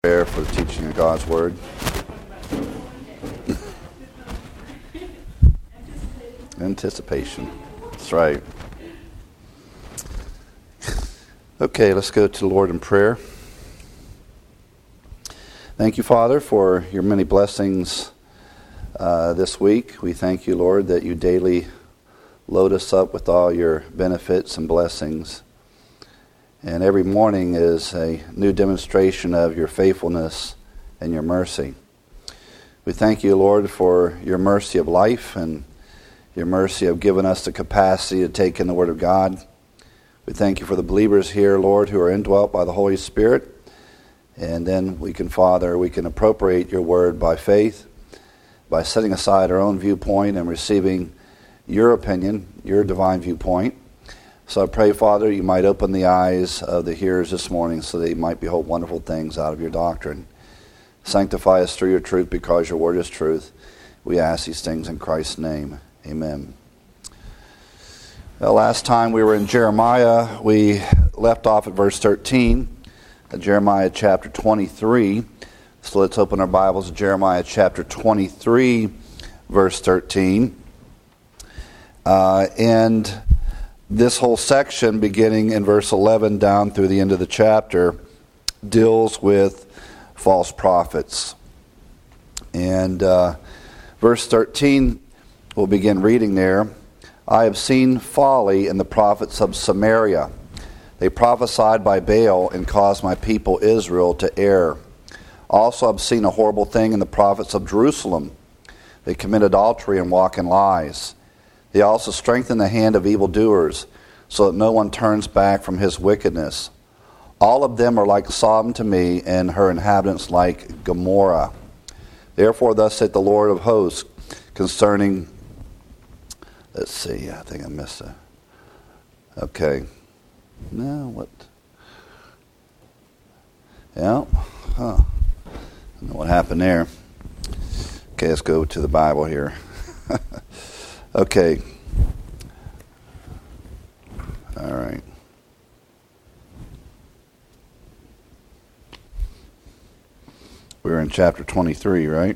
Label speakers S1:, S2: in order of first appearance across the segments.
S1: Prayer for the teaching of God's Word. Anticipation. That's right. Okay, let's go to the Lord in prayer. Thank you, Father, for your many blessings this week. We thank you, Lord, that you daily load us up with all your benefits and blessings. And every morning is a new demonstration of your faithfulness and your mercy. We thank you, Lord, for your mercy of life and your mercy of giving us the capacity to take in the Word of God. We thank you for the believers here, Lord, who are indwelt by the Holy Spirit. And then we can appropriate your Word by faith, by setting aside our own viewpoint and receiving your opinion, your divine viewpoint. So I pray, Father, you might open the eyes of the hearers this morning so they might behold wonderful things out of your doctrine. Sanctify us through your truth because your word is truth. We ask these things in Christ's name. Amen. Well, last time we were in Jeremiah, we left off at verse 13, Jeremiah chapter 23. So let's open our Bibles to Jeremiah chapter 23, verse 13. And this whole section, beginning in verse 11 down through the end of the chapter, deals with false prophets. And verse 13, we'll begin reading there. I have seen folly in the prophets of Samaria. They prophesied by Baal and caused my people Israel to err. Also I've seen a horrible thing in the prophets of Jerusalem. They commit adultery and walk in lies. They also strengthen the hand of evildoers, so that no one turns back from his wickedness. All of them are like Sodom to me, and her inhabitants like Gomorrah. Therefore, thus saith the Lord of hosts, concerning... Let's see, I think I missed it. Okay. No, what? Yeah. Huh. I don't know what happened there. Okay, let's go to the Bible here. Okay. All right. We're in chapter 23, right?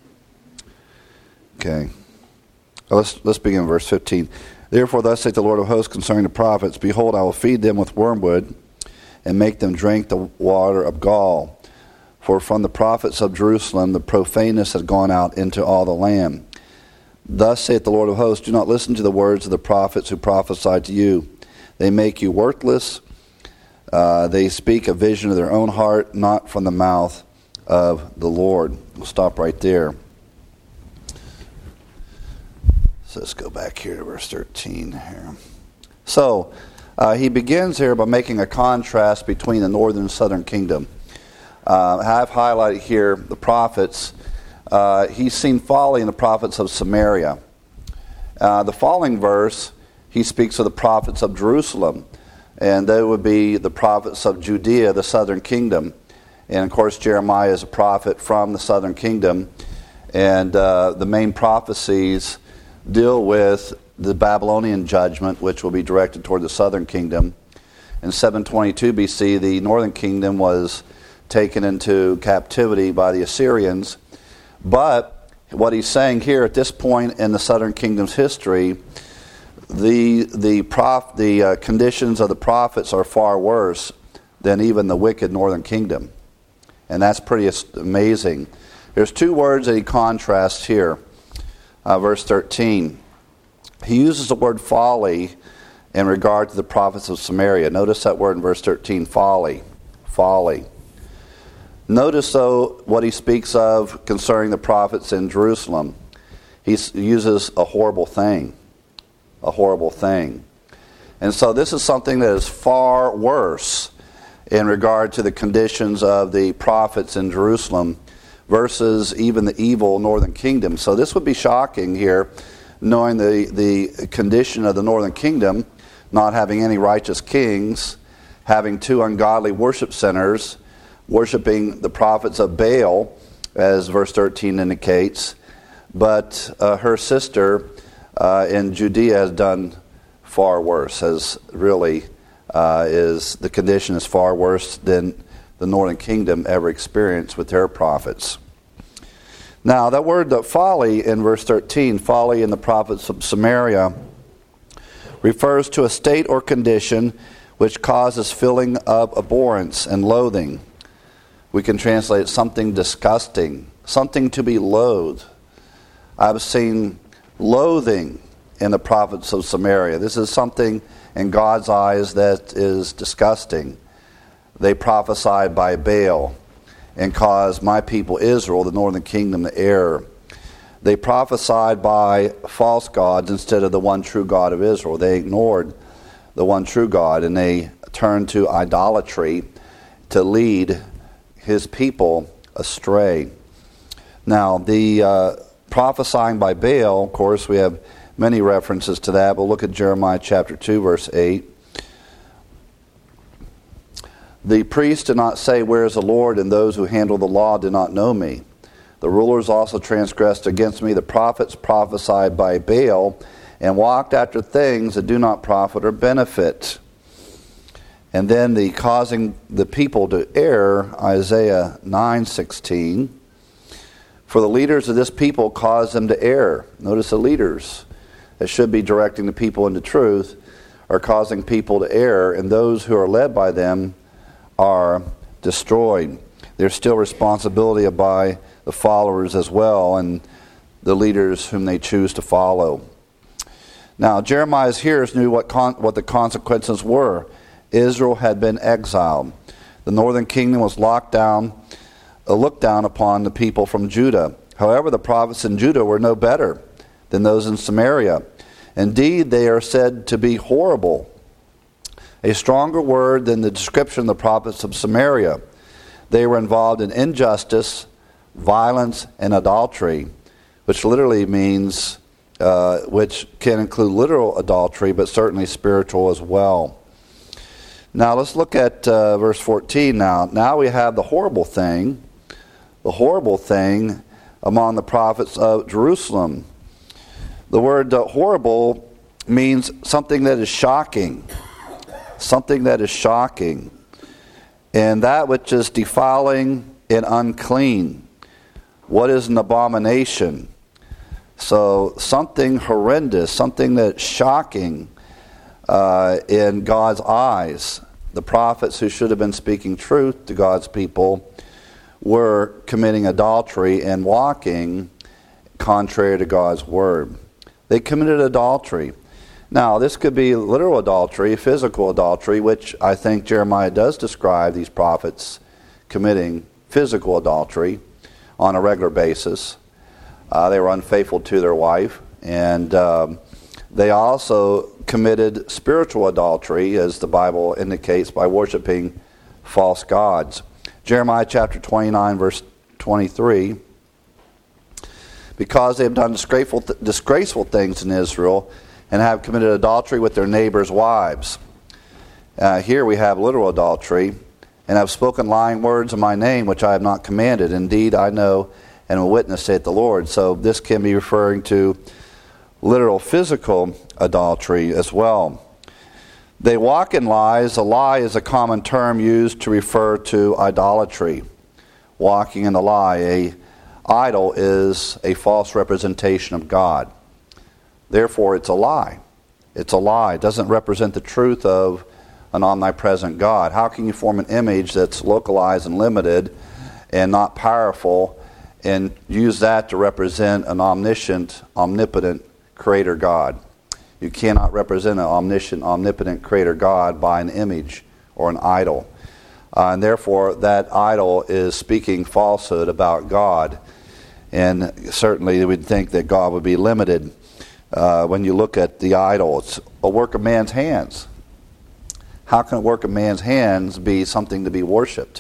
S1: Okay. Let's begin verse 15. Therefore, thus saith the Lord of hosts concerning the prophets, behold, I will feed them with wormwood and make them drink the water of gall. For from the prophets of Jerusalem the profaneness has gone out into all the land. Thus saith the Lord of hosts, do not listen to the words of the prophets who prophesy to you. They make you worthless. They speak a vision of their own heart, not from the mouth of the Lord. We'll stop right there. So let's go back here to verse 13 here. So he begins here by making a contrast between the northern and southern kingdom. I've highlighted here the prophets. He's seen folly in the prophets of Samaria. The following verse, he speaks of the prophets of Jerusalem, and they would be the prophets of Judea, the southern kingdom. And of course, Jeremiah is a prophet from the southern kingdom, and the main prophecies deal with the Babylonian judgment, which will be directed toward the southern kingdom. In 722 BC, the northern kingdom was taken into captivity by the Assyrians. But what he's saying here at this point in the southern kingdom's history, the conditions of the prophets are far worse than even the wicked northern kingdom. And that's pretty amazing. There's two words that he contrasts here. Verse 13. He uses the word folly in regard to the prophets of Samaria. Notice that word in verse 13, folly. Folly. Notice, though, what he speaks of concerning the prophets in Jerusalem. He uses a horrible thing. A horrible thing. And so this is something that is far worse in regard to the conditions of the prophets in Jerusalem versus even the evil northern kingdom. So this would be shocking here, knowing the condition of the northern kingdom, not having any righteous kings, having two ungodly worship centers, worshiping the prophets of Baal, as verse 13 indicates. But her sister in Judea has done far worse, has really the condition is far worse than the northern kingdom ever experienced with their prophets. Now, that word folly in verse 13, folly in the prophets of Samaria, refers to a state or condition which causes feeling of abhorrence and loathing. We can translate something disgusting, something to be loathed. I've seen loathing in the prophets of Samaria. This is something in God's eyes that is disgusting. They prophesied by Baal and caused my people Israel, the northern kingdom, to err. They prophesied by false gods instead of the one true God of Israel. They ignored the one true God, and they turned to idolatry to lead his people astray. Now, the prophesying by Baal, of course, we have many references to that. We'll look at Jeremiah chapter 2, verse 8. The priests did not say, "Where is the Lord?" and those who handle the law did not know me. The rulers also transgressed against me. The prophets prophesied by Baal and walked after things that do not profit or benefit. And then the causing the people to err, Isaiah 9:16. For the leaders of this people caused them to err. Notice the leaders that should be directing the people into truth are causing people to err, and those who are led by them are destroyed. There's still responsibility by the followers as well, and the leaders whom they choose to follow. Now, Jeremiah's hearers knew what the consequences were. Israel had been exiled. The northern kingdom was looked down upon the people from Judah. However, the prophets in Judah were no better than those in Samaria. Indeed, they are said to be horrible. A stronger word than the description of the prophets of Samaria. They were involved in injustice, violence, and adultery, which literally means, which can include literal adultery, but certainly spiritual as well. Now let's look at verse 14 now. Now we have the horrible thing among the prophets of Jerusalem. The word horrible means something that is shocking. Something that is shocking. And that which is defiling and unclean. What is an abomination? So something horrendous, something that's shocking in God's eyes. The prophets who should have been speaking truth to God's people were committing adultery and walking contrary to God's word. They committed adultery. Now, this could be literal adultery, physical adultery, which I think Jeremiah does describe these prophets committing physical adultery on a regular basis. They were unfaithful to their wife, and they also committed spiritual adultery, as the Bible indicates, by worshiping false gods. Jeremiah chapter 29, verse 23, because they have done disgraceful things in Israel and have committed adultery with their neighbors' wives. Here we have literal adultery, and have spoken lying words in my name, which I have not commanded. Indeed, I know and will witness, saith the Lord. So this can be referring to literal physical adultery as well. They walk in lies. A lie is a common term used to refer to idolatry. Walking in a lie. An idol is a false representation of God. Therefore, it's a lie. It's a lie. It doesn't represent the truth of an omnipresent God. How can you form an image that's localized and limited and not powerful and use that to represent an omniscient, omnipotent creator God? You cannot represent an omniscient, omnipotent creator God by an image or an idol. And therefore, that idol is speaking falsehood about God. And certainly we'd think that God would be limited. When you look at the idol, it's a work of man's hands. How can a work of man's hands be something to be worshipped?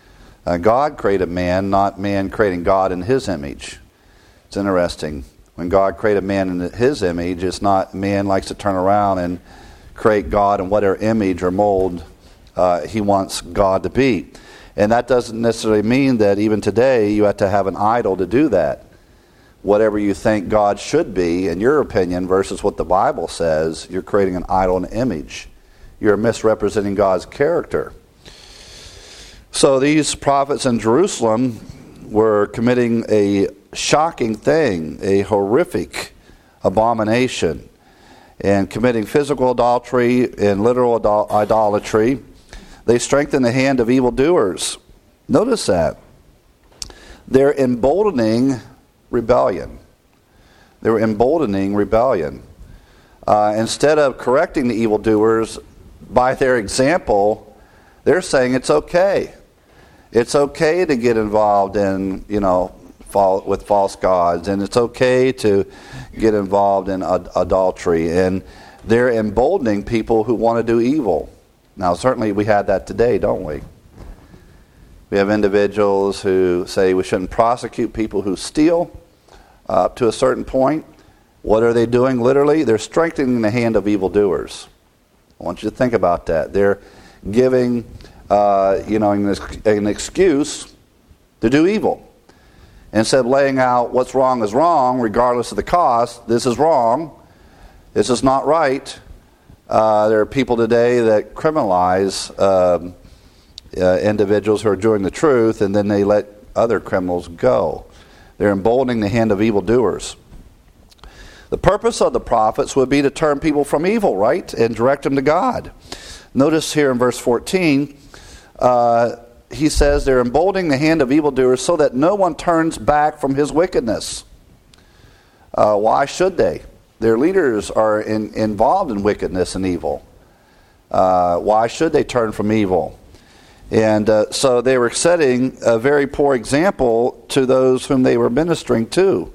S1: God created man, not man creating God in his image. It's interesting. When God created man in his image, it's not man likes to turn around and create God in whatever image or mold he wants God to be. And that doesn't necessarily mean that even today you have to have an idol to do that. Whatever you think God should be, in your opinion, versus what the Bible says, you're creating an idol and image. You're misrepresenting God's character. So these prophets in Jerusalem were committing a shocking thing, a horrific abomination, and committing physical adultery and literal idolatry. They strengthen the hand of evildoers. Notice that. They're emboldening rebellion. They're emboldening rebellion. Instead of correcting the evildoers by their example, they're saying it's okay. It's okay to get involved in, with false gods, and it's okay to get involved in adultery. And they're emboldening people who want to do evil. Now, certainly we have that today, don't we? We have individuals who say we shouldn't prosecute people who steal up to a certain point. What are they doing literally? They're strengthening the hand of evildoers. I want you to think about that. They're giving an excuse to do evil. Instead of laying out what's wrong is wrong, regardless of the cost, this is wrong, this is not right. There are people today that criminalize individuals who are doing the truth, and then they let other criminals go. They're emboldening the hand of evildoers. The purpose of the prophets would be to turn people from evil, right, and direct them to God. Notice here in verse 14, he says they're emboldening the hand of evildoers so that no one turns back from his wickedness. Why should they? Their leaders are involved in wickedness and evil. Why should they turn from evil? And so they were setting a very poor example to those whom they were ministering to.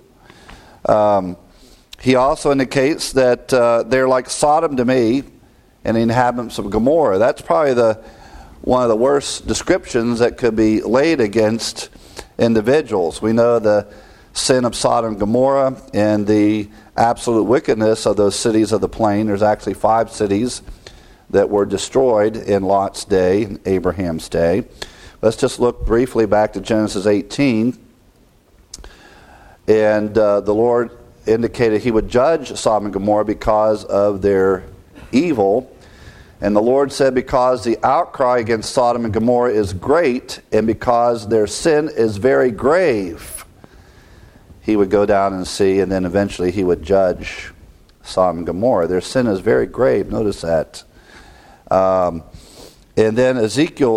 S1: He also indicates that they're like Sodom to me and the inhabitants of Gomorrah. That's probably one of the worst descriptions that could be laid against individuals. We know the sin of Sodom and Gomorrah and the absolute wickedness of those cities of the plain. There's actually 5 cities that were destroyed in Lot's day, Abraham's day. Let's just look briefly back to Genesis 18. And the Lord indicated he would judge Sodom and Gomorrah because of their evil. And the Lord said, because the outcry against Sodom and Gomorrah is great, and because their sin is very grave, he would go down and see, and then eventually he would judge Sodom and Gomorrah. Their sin is very grave. Notice that. And then Ezekiel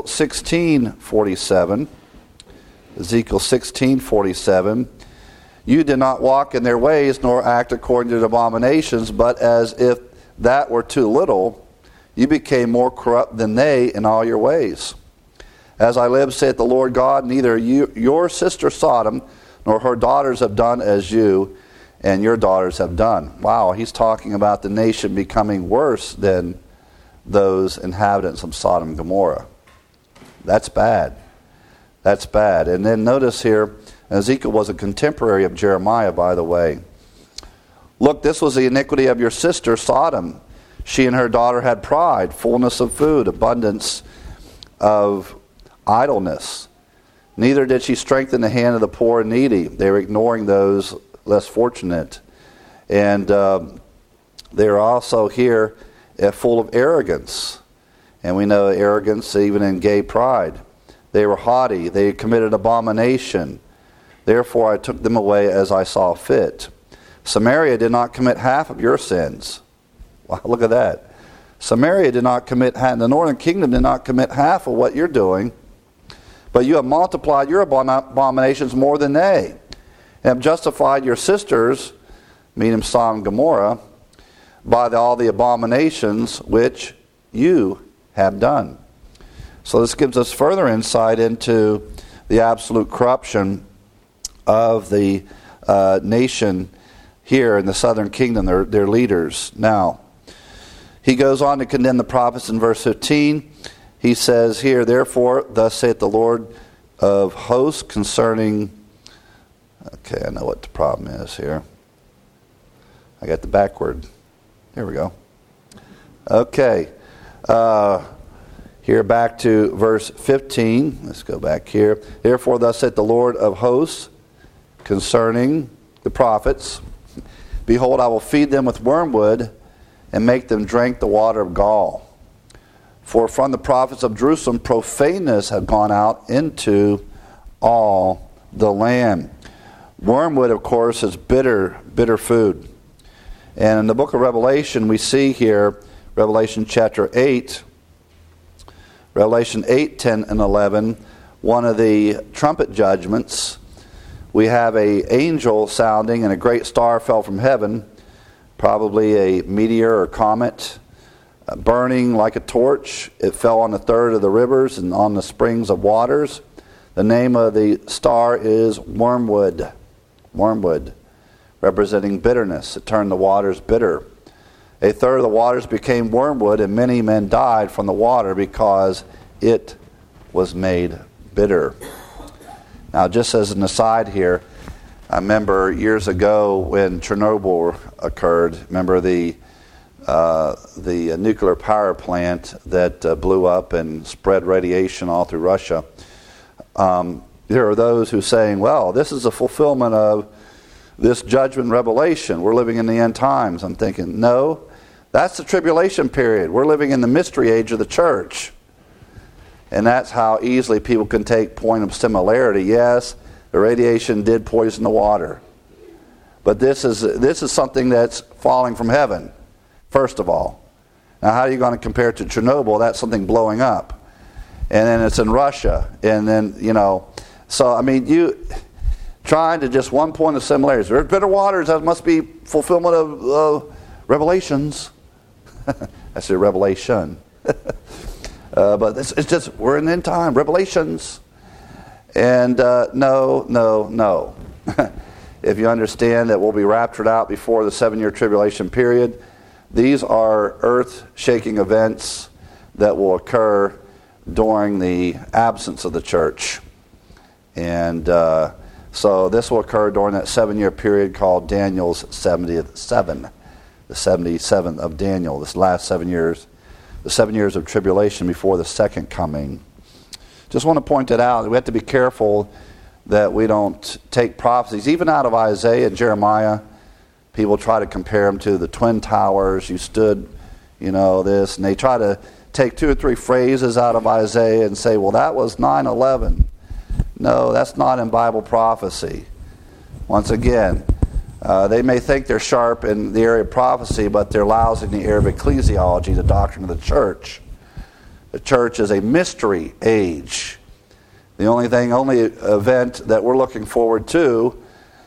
S1: 16:47. Ezekiel 16:47. You did not walk in their ways, nor act according to their abominations, but as if that were too little, you became more corrupt than they in all your ways. As I live, saith the Lord God, neither your sister Sodom nor her daughters have done as you and your daughters have done. Wow, he's talking about the nation becoming worse than those inhabitants of Sodom and Gomorrah. That's bad. That's bad. And then notice here, Ezekiel was a contemporary of Jeremiah, by the way. Look, this was the iniquity of your sister Sodom. She and her daughter had pride, fullness of food, abundance of idleness. Neither did she strengthen the hand of the poor and needy. They were ignoring those less fortunate. And they are also here full of arrogance. And we know arrogance even in gay pride. They were haughty. They committed abomination. Therefore I took them away as I saw fit. Samaria did not commit half of your sins. Wow, look at that. Samaria did not commit half. The northern kingdom did not commit half of what you're doing. But you have multiplied your abominations more than they. And have justified your sisters, meaning Sodom and Gomorrah, by all the abominations which you have done. So this gives us further insight into the absolute corruption of the nation here in the southern kingdom, their leaders. Now, he goes on to condemn the prophets in verse 15. He says here, therefore, thus saith the Lord of hosts concerning... Okay, I know what the problem is here. I got the backward. There we go. Okay. Here back to verse 15. Let's go back here. Therefore, thus saith the Lord of hosts concerning the prophets, behold, I will feed them with wormwood and make them drink the water of gall. For from the prophets of Jerusalem profaneness had gone out into all the land. Wormwood, of course, is bitter food. And in the book of Revelation, we see here, Revelation chapter 8, Revelation 8, 10, and 11, one of the trumpet judgments. We have an angel sounding, and a great star fell from heaven, probably a meteor or comet, burning like a torch. It fell on a third of the rivers and on the springs of waters. The name of the star is Wormwood. Wormwood, representing bitterness. It turned the waters bitter. A third of the waters became wormwood, and many men died from the water because it was made bitter. Now, just as an aside here, I remember years ago when Chernobyl occurred, remember the nuclear power plant that blew up and spread radiation all through Russia. There are those who are saying, well, this is a fulfillment of this judgment revelation. We're living in the end times. I'm thinking, no, that's the tribulation period. We're living in the mystery age of the church. And that's how easily people can take point of similarity. Yes, the radiation did poison the water. But this is something that's falling from heaven, first of all. Now, how are you going to compare it to Chernobyl? That's something blowing up. And then it's in Russia. And then, so, I mean, you trying to just one point of similarities. There's bitter waters, that must be fulfillment of Revelations. That's a revelation. But it's just, we're in the end time, Revelations. And no. If you understand that we'll be raptured out before the 7-year tribulation period, these are earth-shaking events that will occur during the absence of the church. And so this will occur during that 7-year period called Daniel's 70th seven, the 77th of Daniel, this last 7 years, the 7 years of tribulation before the second coming. Just want to point it out. We have to be careful that we don't take prophecies, even out of Isaiah and Jeremiah. People try to compare them to the Twin Towers. You stood, this, and they try to take 2 or 3 phrases out of Isaiah and say, well, that was 9/11. No, that's not in Bible prophecy. Once again, they may think they're sharp in the area of prophecy, but they're lousy in the area of ecclesiology, the doctrine of the church. The church is a mystery age. The only event that we're looking forward to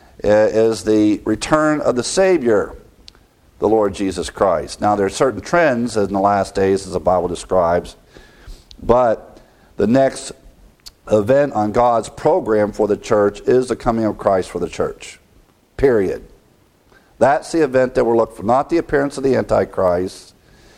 S1: is the return of the Savior, the Lord Jesus Christ. Now, there are certain trends in the last days, as the Bible describes, but the next event on God's program for the church is the coming of Christ for the church. Period. That's the event that we're looking for, not the appearance of the Antichrist,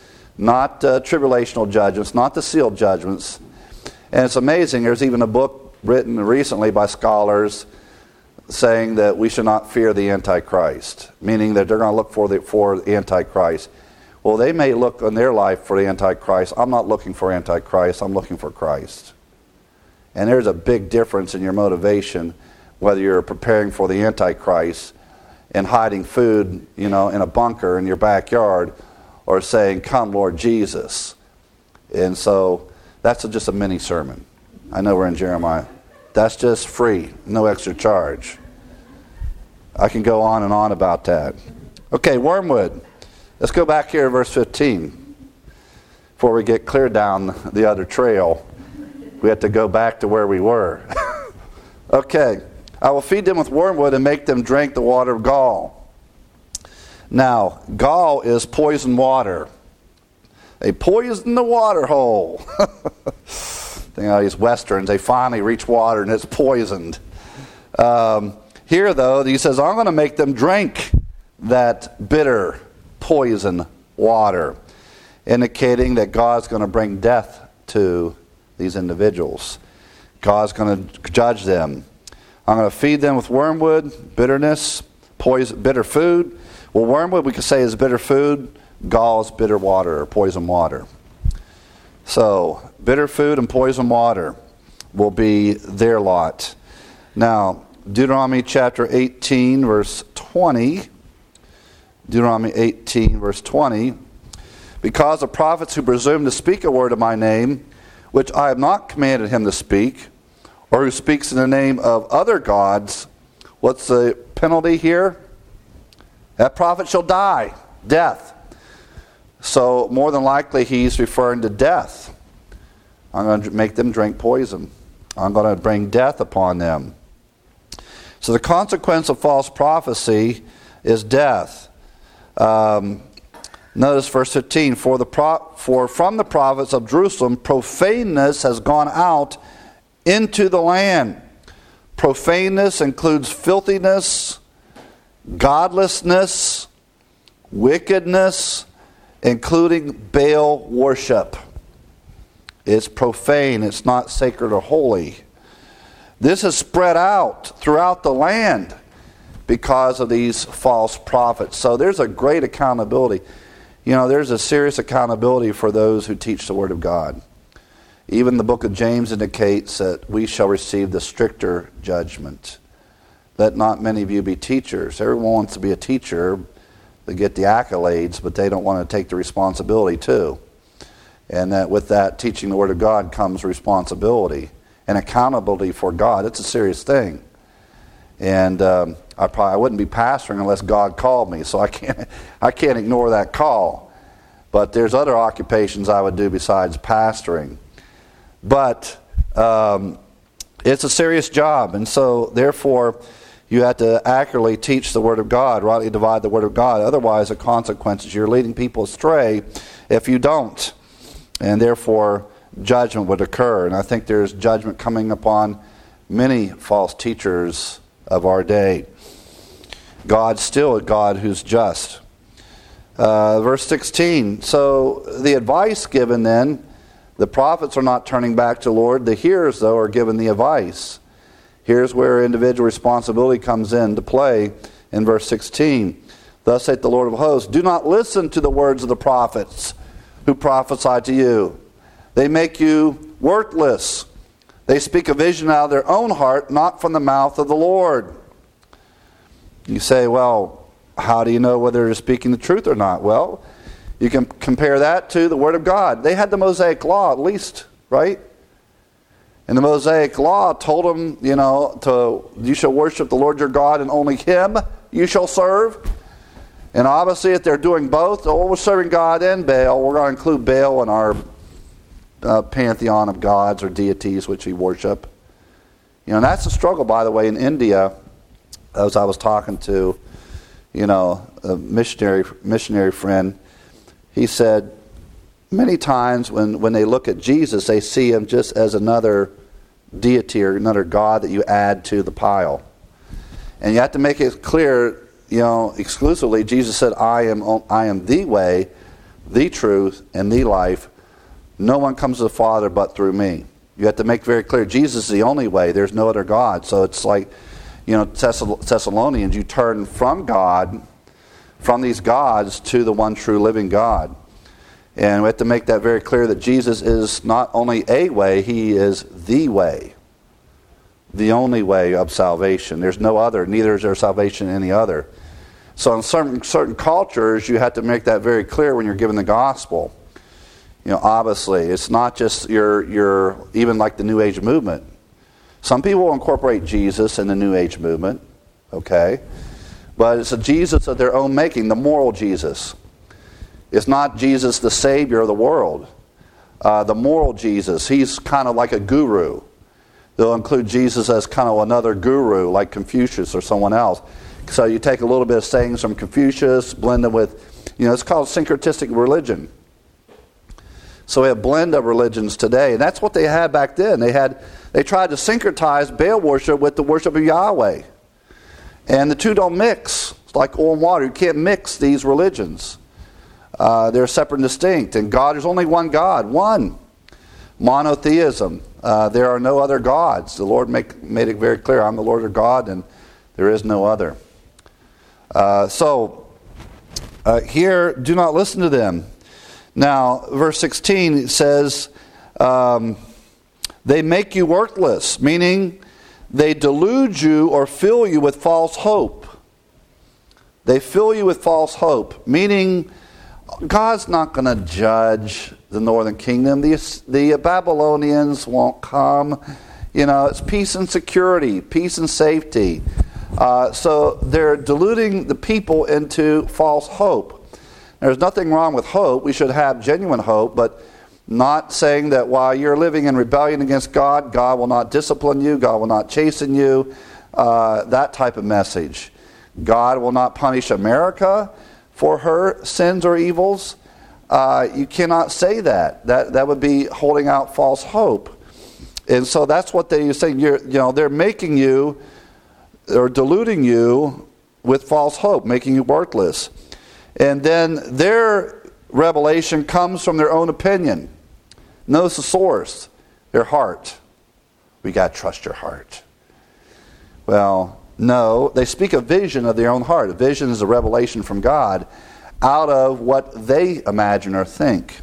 S1: not tribulational judgments, not the sealed judgments. And it's amazing, there's even a book written recently by scholars saying that we should not fear the Antichrist, meaning that they're going to look for the Antichrist. Well, they may look in their life for the Antichrist. I'm not looking for Antichrist, I'm looking for Christ. And there's a big difference in your motivation, whether you're preparing for the Antichrist and hiding food, in a bunker in your backyard, or saying, come, Lord Jesus. And so that's just a mini sermon. I know we're in Jeremiah. That's just free, no extra charge. I can go on and on about that. Okay, wormwood. Let's go back here to verse 15. Before we get clear down the other trail, we have to go back to where we were. Okay. I will feed them with wormwood and make them drink the water of gall. Now, gall is poison water. They poison the water hole. These westerns, they finally reach water and it's poisoned. Here, though, he says, I'm going to make them drink that bitter poison water, indicating that God's going to bring death to these individuals. God's going to judge them. I'm going to feed them with wormwood, bitterness, poison, bitter food. Well, wormwood we could say is bitter food. Gall is bitter water or poison water. So, bitter food and poison water will be their lot. Now, Deuteronomy chapter 18, verse 20. Deuteronomy 18, verse 20. because of prophets who presume to speak a word in my name, which I have not commanded him to speak, or who speaks in the name of other gods, what's the penalty here? That prophet shall die, death. So more than likely he's referring to death. I'm going to make them drink poison. I'm going to bring death upon them. So the consequence of false prophecy is death. Notice verse 15. For from the prophets of Jerusalem profaneness has gone out into the land. Profaneness includes filthiness, godlessness, wickedness, including Baal worship. It's profane. It's not sacred or holy. This is spread out throughout the land because of these false prophets. So there's a great accountability. You know, there's a serious accountability for those who teach the Word of God. Even the book of James indicates that we shall receive the stricter judgment. Let not many of you be teachers. Everyone wants to be a teacher. They get the accolades, but they don't want to take the responsibility too. And that with that, teaching the Word of God comes responsibility and accountability for God. It's a serious thing. And I wouldn't be pastoring unless God called me, so I can't ignore that call. But there's other occupations I would do besides pastoring. But it's a serious job, and so therefore you have to accurately teach the Word of God, rightly divide the Word of God. Otherwise, the consequences, you're leading people astray if you don't. And therefore, judgment would occur. And I think there's judgment coming upon many false teachers of our day. God's still a God who's just. Verse 16. So the advice given then, the prophets are not turning back to the Lord. The hearers, though, are given the advice. Here's where individual responsibility comes into play in verse 16. Thus saith the Lord of hosts, do not listen to the words of the prophets who prophesy to you. They make you worthless. They speak a vision out of their own heart, not from the mouth of the Lord. You say, well, how do you know whether they're speaking the truth or not? Well, you can compare that to the Word of God. They had the Mosaic Law at least, right? And the Mosaic Law told them, you shall worship the Lord your God and only Him you shall serve. And obviously if they're doing both, we're serving God and Baal. We're going to include Baal in our pantheon of gods or deities which we worship. And that's the struggle, by the way, in India. As I was talking to, a missionary friend, he said many times when they look at Jesus, they see Him just as another deity or another God that you add to the pile. And you have to make it clear, exclusively, Jesus said, I am the way, the truth, and the life. No one comes to the Father but through me. You have to make very clear, Jesus is the only way. There's no other God. So it's like, Thessalonians, you turn from God, from these gods, to the one true living God. And we have to make that very clear that Jesus is not only a way, He is the way. The only way of salvation. There's no other. Neither is there salvation in any other. So in certain cultures, you have to make that very clear when you're giving the gospel. Obviously, it's not just your even like the New Age movement. Some people will incorporate Jesus in the New Age movement, okay? But it's a Jesus of their own making, the moral Jesus. It's not Jesus the Savior of the world. The moral Jesus, He's kind of like a guru. They'll include Jesus as kind of another guru, like Confucius or someone else. So you take a little bit of sayings from Confucius, blend them with, it's called syncretistic religion. So we have a blend of religions today. And that's what they had back then. They tried to syncretize Baal worship with the worship of Yahweh. And the two don't mix. It's like oil and water. You can't mix these religions. They're separate and distinct. And God, there's only one God. One. Monotheism. There are no other gods. The Lord made it very clear. I'm the Lord your God and there is no other. Here, do not listen to them. Now, verse 16 says, they make you worthless, meaning they delude you or fill you with false hope. They fill you with false hope, meaning God's not going to judge the northern kingdom. The Babylonians won't come. It's peace and security, peace and safety. So they're deluding the people into false hope. There's nothing wrong with hope. We should have genuine hope, but not saying that while you're living in rebellion against God, God will not discipline you, God will not chasten you, that type of message. God will not punish America for her sins or evils. You cannot say that. That would be holding out false hope. And so that's what they're saying. They're making you or deluding you with false hope, making you worthless. And then their revelation comes from their own opinion. Notice the source, their heart. We got to trust your heart. Well, no, they speak a vision of their own heart. A vision is a revelation from God out of what they imagine or think.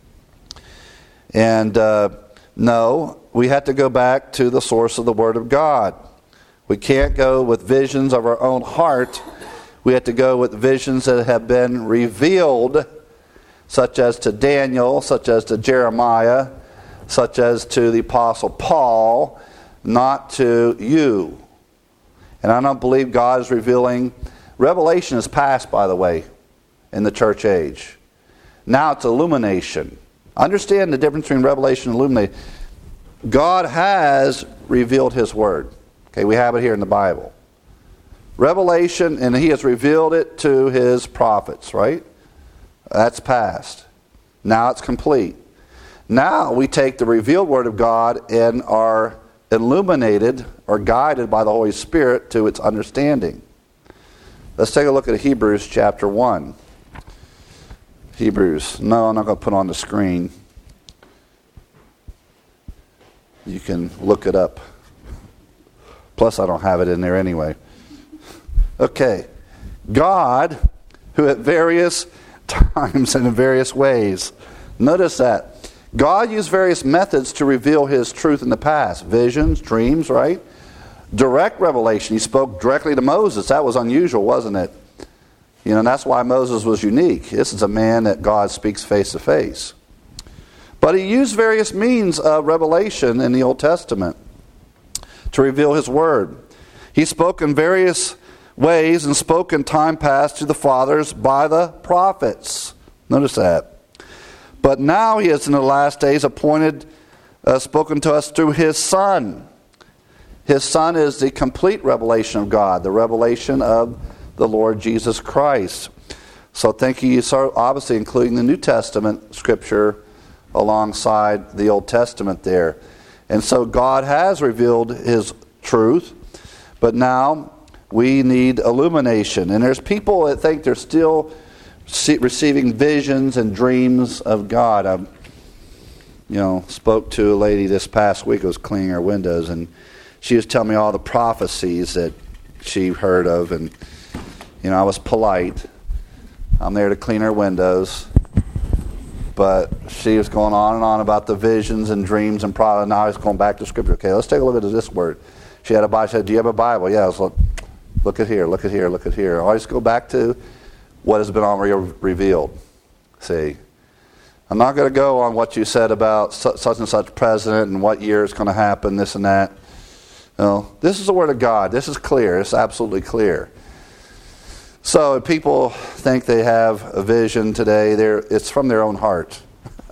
S1: And no, we have to go back to the source of the Word of God. We can't go with visions of our own heart. We have to go with visions that have been revealed, such as to Daniel, such as to Jeremiah, such as to the Apostle Paul, not to you. And I don't believe God is revealing. Revelation is past, by the way, in the church age. Now it's illumination. Understand the difference between revelation and illumination. God has revealed His Word. Okay, we have it here in the Bible. Revelation, and He has revealed it to His prophets, right? That's past. Now it's complete. Now we take the revealed Word of God and are illuminated or guided by the Holy Spirit to its understanding. Let's take a look at Hebrews chapter 1. Hebrews. No, I'm not going to put it on the screen. You can look it up. Plus, I don't have it in there anyway. Okay. God, who at various times and in various ways. Notice that. God used various methods to reveal His truth in the past. Visions, dreams, right? Direct revelation. He spoke directly to Moses. That was unusual, wasn't it? And that's why Moses was unique. This is a man that God speaks face to face. But He used various means of revelation in the Old Testament to reveal His Word. He spoke in various ways and spoke in time past to the fathers by the prophets. Notice that. But now He has in the last days spoken to us through His Son. His Son is the complete revelation of God, the revelation of the Lord Jesus Christ. So thank you. So obviously including the New Testament Scripture alongside the Old Testament there. And so God has revealed His truth, but now we need illumination. And there's people that think they're still receiving visions and dreams of God. I spoke to a lady this past week who was cleaning her windows, and she was telling me all the prophecies that she heard of, and I was polite. I'm there to clean her windows. But she was going on and on about the visions and dreams and probably now he's going back to Scripture. Okay, let's take a look at this word. She had a Bible. She said, do you have a Bible? Yeah. I was like, look at here, look at here, look at here. Always go back to what has been already revealed. See, I'm not going to go on what you said about such and such president and what year it's going to happen, this and that. No, this is the Word of God. This is clear. It's absolutely clear. So if people think they have a vision today, it's from their own heart.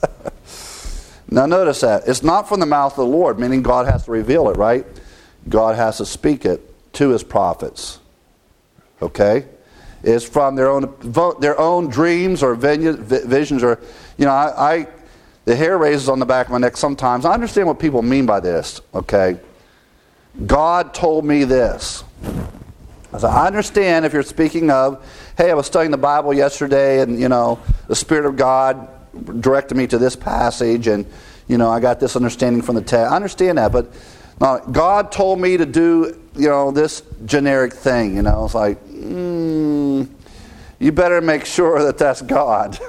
S1: Now notice that. It's not from the mouth of the Lord, meaning God has to reveal it, right? God has to speak it to His prophets. Okay? It's from their own dreams or visions or, the hair raises on the back of my neck sometimes. I understand what people mean by this, okay? God told me this. So I understand if you're speaking of, hey, I was studying the Bible yesterday and, the Spirit of God directed me to this passage and, I got this understanding from the text. I understand that, but no, God told me to do, this generic thing, It's like, you better make sure that that's God.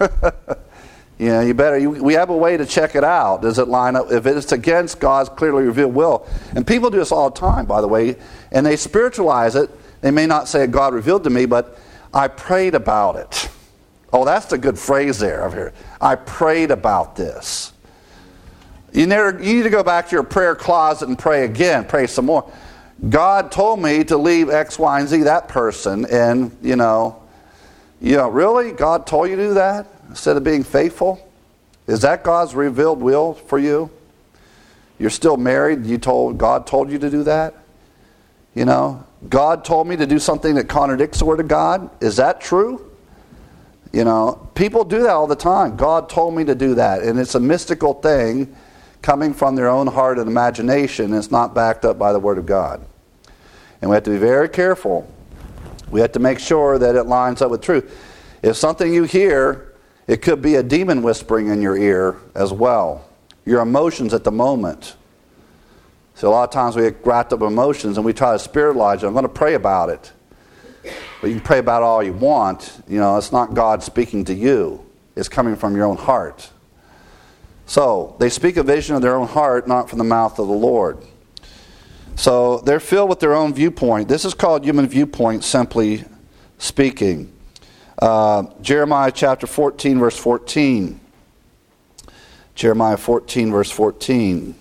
S1: You better. We have a way to check it out. Does it line up? If it's against God's clearly revealed will. And people do this all the time, by the way, and they spiritualize it. They may not say God revealed to me, but I prayed about it. Oh, that's the good phrase there over here. I prayed about this. You need to go back to your prayer closet and pray again. Pray some more. God told me to leave X, Y, and Z, that person. And, really? God told you to do that instead of being faithful? Is that God's revealed will for you? You're still married. God told you to do that? God told me to do something that contradicts the Word of God. Is that true? People do that all the time. God told me to do that. And it's a mystical thing coming from their own heart and imagination. And it's not backed up by the Word of God. And we have to be very careful. We have to make sure that it lines up with truth. If something you hear, it could be a demon whispering in your ear as well. Your emotions at the moment. So a lot of times we get wrapped up in emotions and we try to spiritualize it. I'm going to pray about it. But you can pray about it all you want. It's not God speaking to you. It's coming from your own heart. So, they speak a vision of their own heart, not from the mouth of the Lord. So, they're filled with their own viewpoint. This is called human viewpoint, simply speaking. Jeremiah chapter 14, verse 14. Jeremiah 14, verse 14.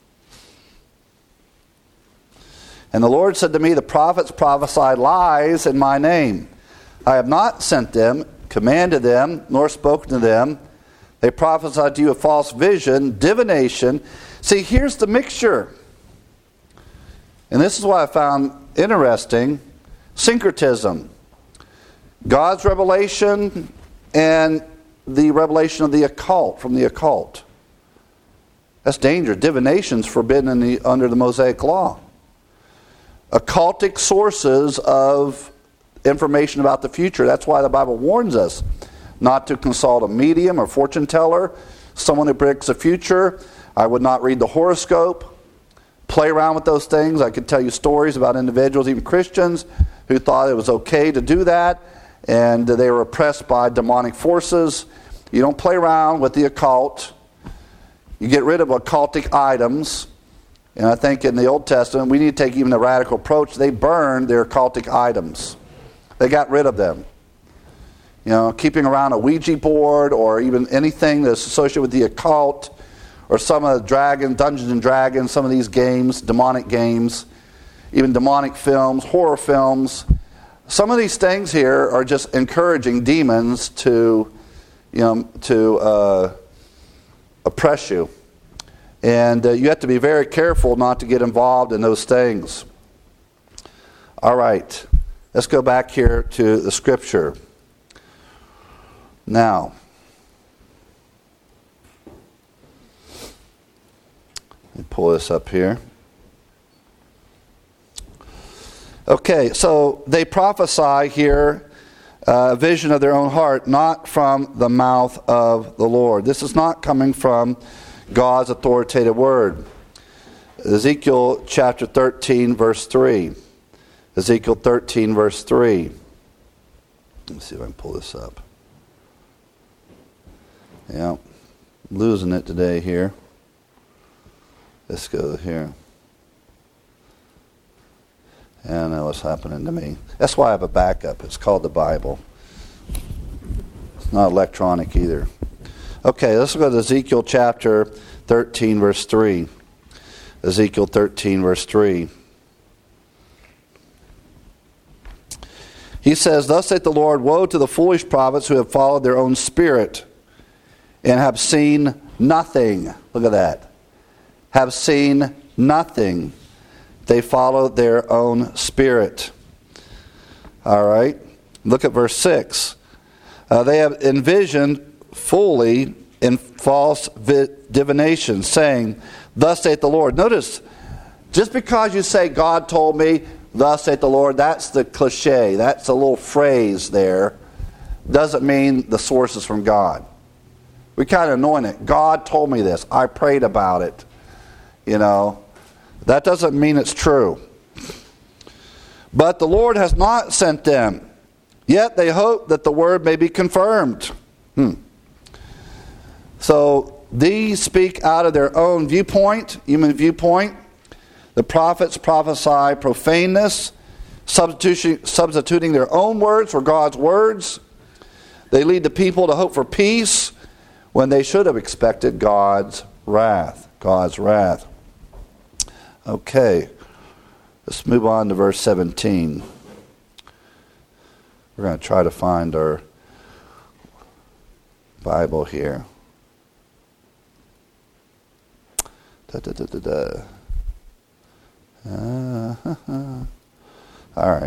S1: And the Lord said to me, the prophets prophesy lies in my name. I have not sent them, commanded them, nor spoken to them. They prophesied to you a false vision, divination. See, here's the mixture. And this is what I found interesting. Syncretism. God's revelation and the revelation of the occult, from the occult. That's dangerous. Divination's forbidden under the Mosaic Law. Occultic sources of information about the future. That's why the Bible warns us not to consult a medium or fortune teller, someone who predicts the future. I would not read the horoscope, play around with those things. I could tell you stories about individuals, even Christians, who thought it was okay to do that, and they were oppressed by demonic forces. You don't play around with the occult. You get rid of occultic items. And I think in the Old Testament, we need to take even the radical approach. They burned their occultic items. They got rid of them. Keeping around a Ouija board or even anything that's associated with the occult or some of the Dungeons and Dragons, some of these games, demonic games, even demonic films, horror films. Some of these things here are just encouraging demons to oppress you. And you have to be very careful not to get involved in those things. All right. Let's go back here to the Scripture. Now, let me pull this up here. Okay, so they prophesy here a vision of their own heart, not from the mouth of the Lord. This is not coming from God's authoritative word. Ezekiel chapter 13, verse 3. Ezekiel 13, verse 3. Let me see if I can pull this up. Yeah, I'm losing it today here. Let's go here. I don't know what's happening to me. That's why I have a backup. It's called the Bible. It's not electronic either. Okay, let's go to Ezekiel chapter 13, verse 3. Ezekiel 13, verse 3. He says, "Thus saith the Lord, woe to the foolish prophets who have followed their own spirit and have seen nothing." Look at that. Have seen nothing. They follow their own spirit. All right. Look at verse 6. They have envisioned fully in false divination, saying, "Thus saith the Lord." Notice, just because you say, "God told me," "Thus saith the Lord," that's the cliche. That's a little phrase there. Doesn't mean the source is from God. We kind of anoint it. God told me this. I prayed about it. That doesn't mean it's true. "But the Lord has not sent them, yet they hope that the word may be confirmed." So these speak out of their own viewpoint, human viewpoint. The prophets prophesy profaneness, substituting their own words for God's words. They lead the people to hope for peace when they should have expected God's wrath. God's wrath. Okay, let's move on to verse 17. We're going to try to find our Bible here. All right.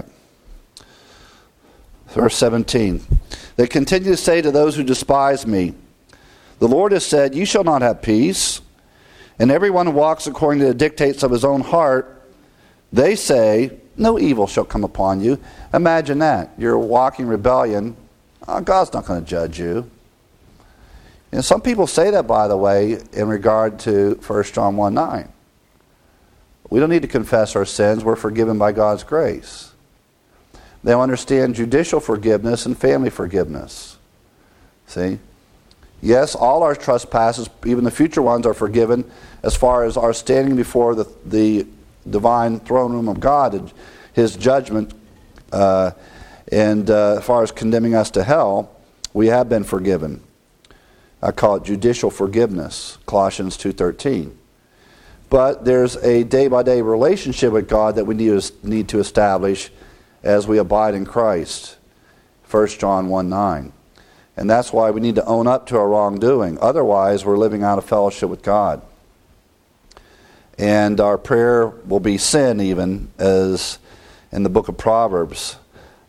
S1: Verse 17. They continue to say to those who despise me, the Lord has said, you shall not have peace. And everyone who walks according to the dictates of his own heart, they say, no evil shall come upon you. Imagine that. You're walking rebellion. God's not going to judge you. And some people say that, by the way, in regard to 1 John 1:9. We don't need to confess our sins. We're forgiven by God's grace. They'll understand judicial forgiveness and family forgiveness. See? Yes, all our trespasses, even the future ones, are forgiven as far as our standing before the divine throne room of God and His judgment. And as far as condemning us to hell, we have been forgiven. I call it judicial forgiveness, Colossians 2:13. But there's a day-by-day relationship with God that we need to establish as we abide in Christ, 1 John 1:9. And that's why we need to own up to our wrongdoing. Otherwise, we're living out of fellowship with God. And our prayer will be sin, even, as in the book of Proverbs.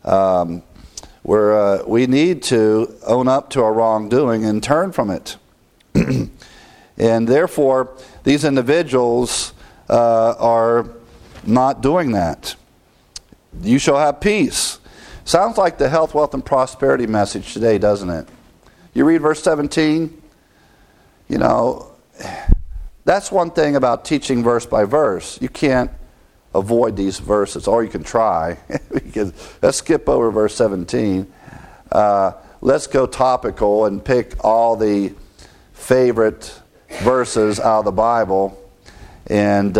S1: Where we need to own up to our wrongdoing and turn from it. And therefore, these individuals are not doing that. You shall have peace. Sounds like the health, wealth, and prosperity message today, doesn't it? You read verse 17, that's one thing about teaching verse by verse. You can't avoid these verses, or you can try. Let's skip over verse 17. Let's go topical and pick all the favorite verses out of the Bible. And,